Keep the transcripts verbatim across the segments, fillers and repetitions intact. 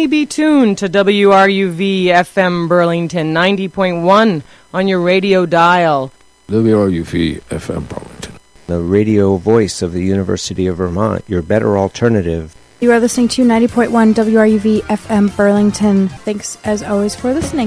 may be tuned to W R U V F M Burlington ninety point one on your radio dial. W R U V F M Burlington, the radio voice of the University of Vermont, your better alternative. You are listening to ninety point one W R U V F M Burlington. Thanks, as always, for listening.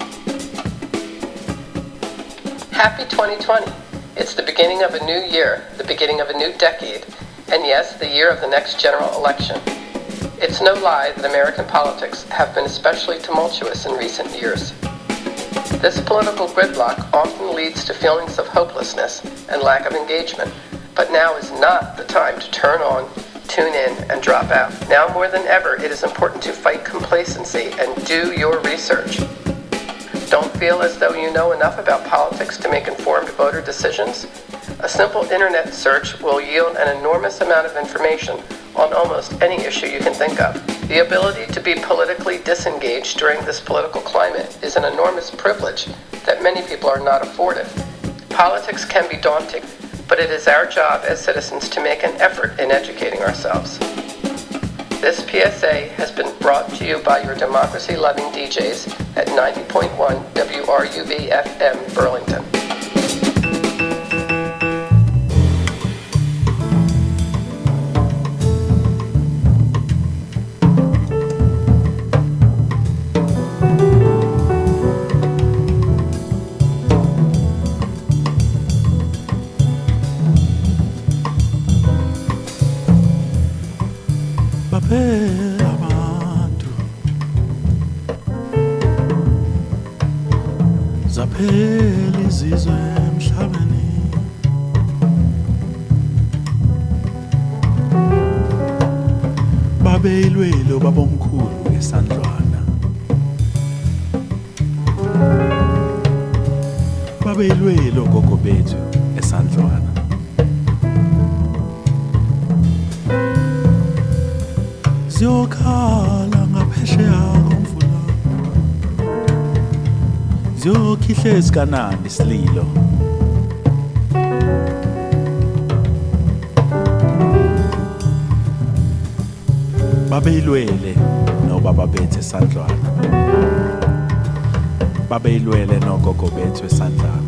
Happy twenty twenty. It's the beginning of a new year, the beginning of a new decade, and yes, the year of the next general election. It's no lie that American politics have been especially tumultuous in recent years. This political gridlock often leads to feelings of hopelessness and lack of engagement, but now is not the time to turn on, tune in, and drop out. Now more than ever, it is important to fight complacency and do your research. Don't feel as though you know enough about politics to make informed voter decisions? A simple internet search will yield an enormous amount of information on almost any issue you can think of. The ability to be politically disengaged during this political climate is an enormous privilege that many people are not afforded. Politics can be daunting, but it is our job as citizens to make an effort in educating ourselves. This P S A has been brought to you by your democracy-loving D Js at ninety point one W R U V F M Burlington. abantu zaphela izizwe emhlabeni babeyilwelo babomkhulu ngesandlwana babeyilwelo gogo bethu esandlwana ziyokhala ngaphesheya komfula ziyokhihla ezikanani isililo babeyilwele nobaba bethu esandlwana babeyilwele nogogo bethu esandlwana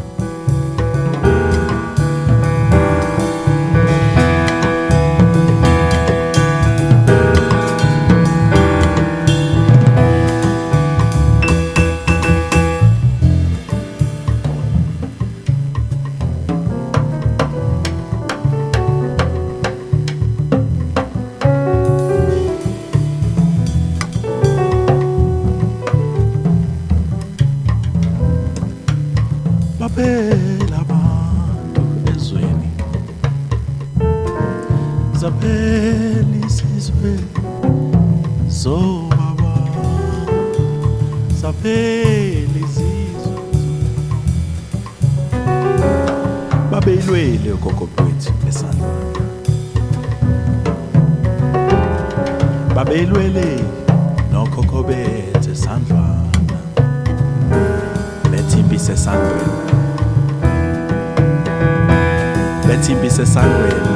babeyilwele nokhokho bethu esandlwana bethimba isesandweni bethimba isesandweni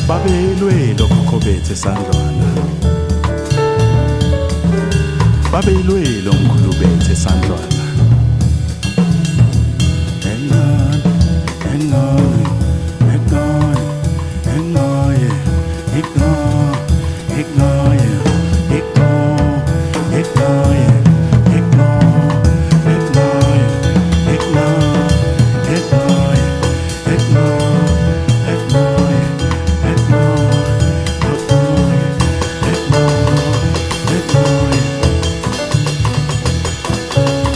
Babelwe lokhokho bethu esandlwana. Babelwe lomkhulu bethu esandlwana. Hang on, hang on, hang on, hang on, yeah. Ignore, ignore, yeah. Ignore, ignore, yeah. Ignore, ignore, yeah. Ignore, ignore, yeah. Ignore, ignore, yeah. Ignore, ignore, yeah. Ignore, ignore, yeah.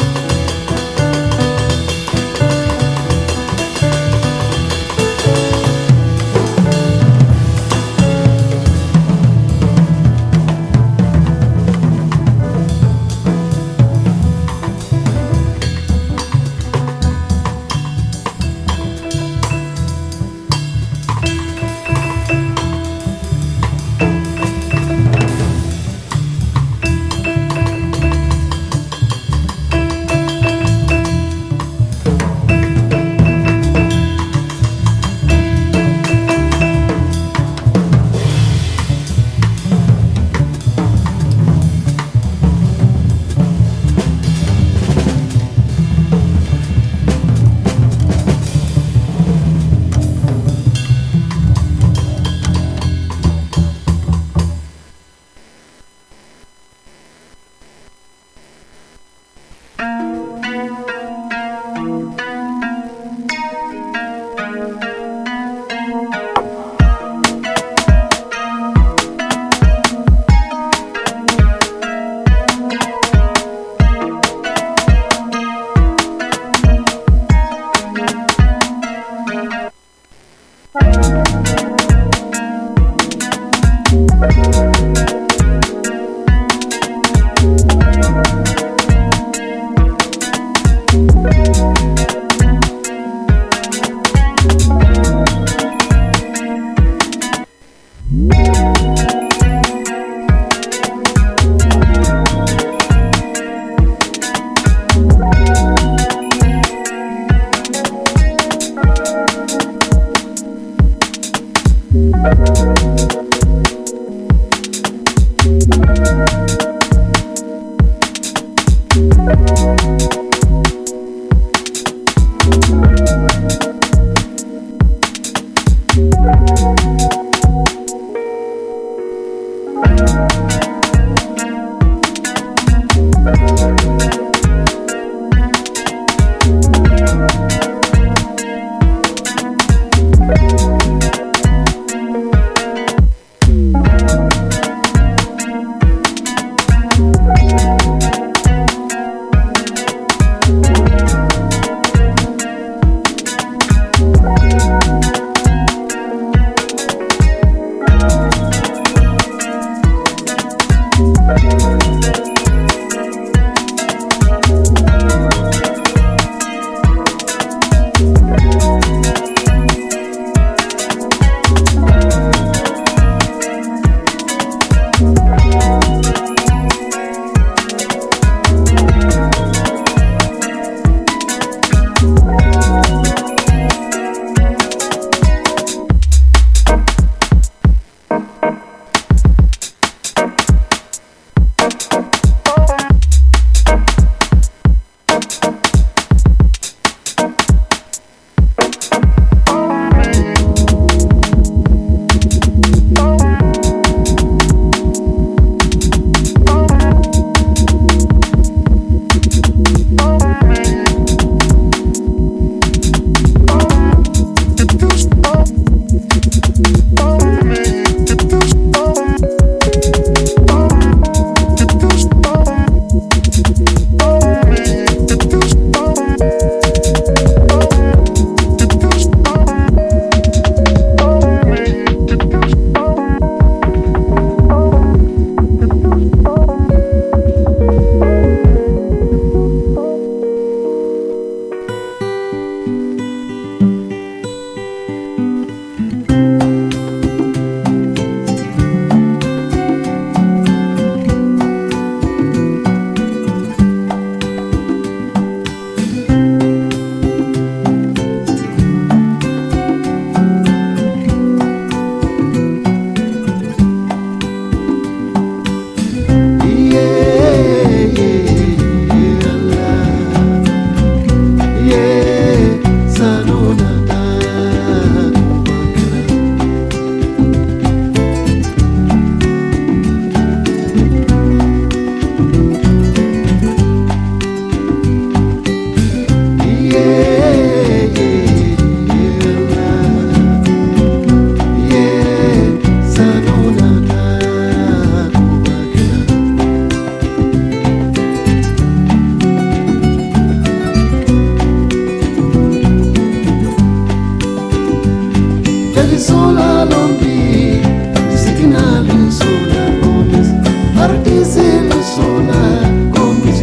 sola lombi, signal sola gomes, artise sola gomes.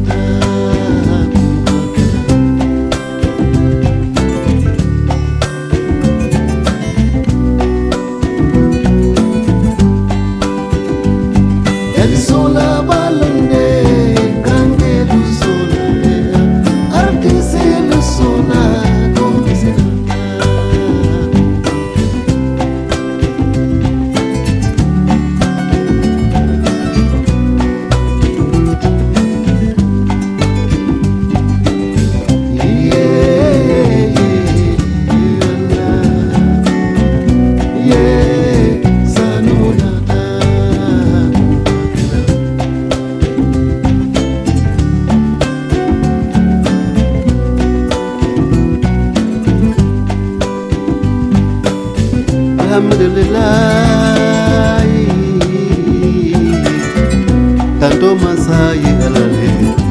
El sola balonde, grande du sola, artise sola gomes. Alhamdulillah, tanto masai alale.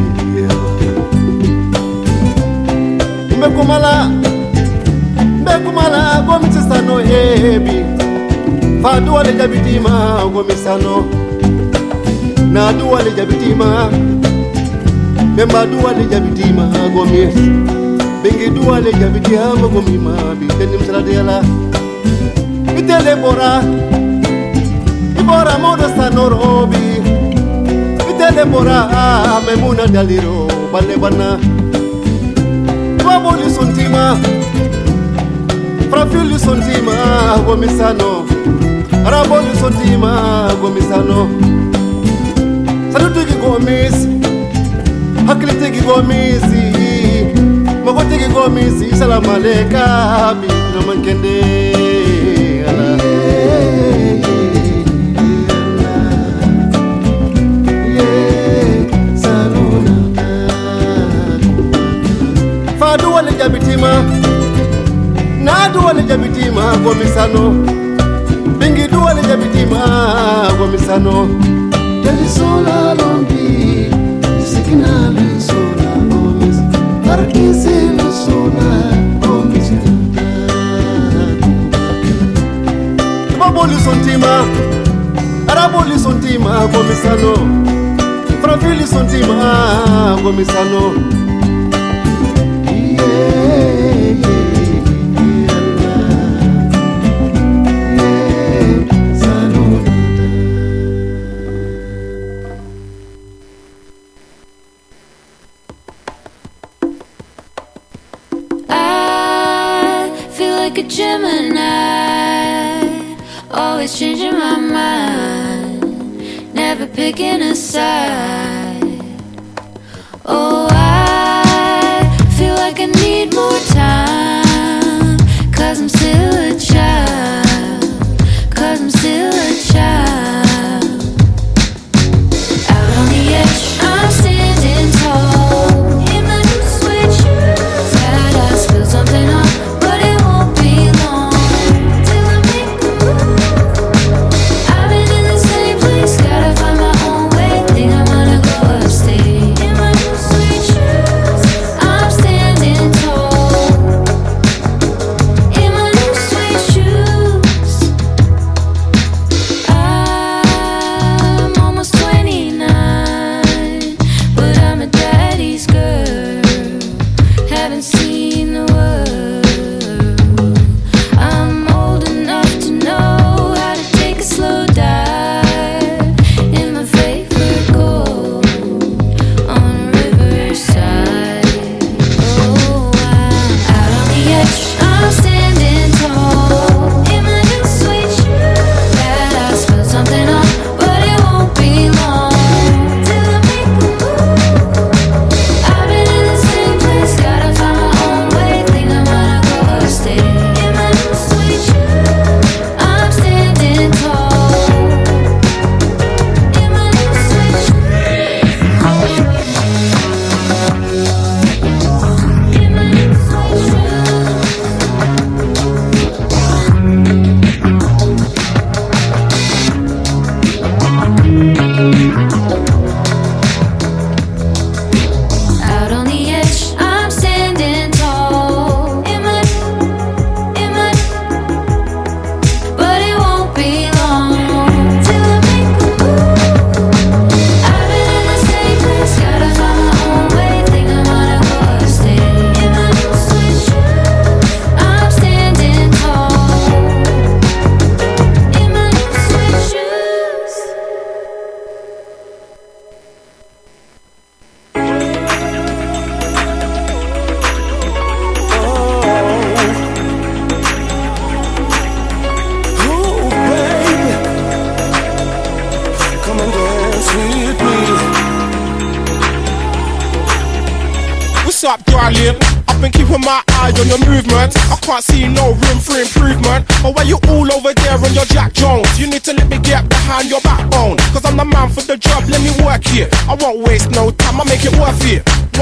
Mbekumala, mbekumala gomisano hebi. Fadu wale jabitima gomisano. Nadu wale jabitima. Bemba du wale jabitima gomis. Bengi du wale jabitima gomima bi tenim saladela. Itele bora, ibora modo sanorobi. Itele bora, memuna daliro, bale bana. Waboli sontima, frafili sontima, gomisano. Araboli sontima, gomisano. Salutiki gomisi, hakilitiki gomisi. Magotiki gomisi, salam aleka, bi no mankende. Fadu wale jabitima, nadu wale jabitima gomisano, bingi du wale jabitima gomisano. Teli sola lombi, signal sola gomis, artise sola gomis. Aboli sontima, araboli sontima gomisano, frafili sontima gomisano. I feel like a Gemini, always changing my mind, never picking a side. Oh, I feel like I need more time, cause I'm still a child, cause I'm still a child. Out on the edge, I'm standing tall, in my new suede shoes. Gotta spill something up, but it won't be long till I make a move. I've been in the same place, gotta find my own way. Think I'm gonna go astray. What's up, darling? I've been keeping my eye on your movement. I can't see no room for improvement. But why you all over there on your Jack Jones? You need to let me get behind your backbone. Cause I'm the man for the job, let me work here. I won't waste no time, I'll make it worth it.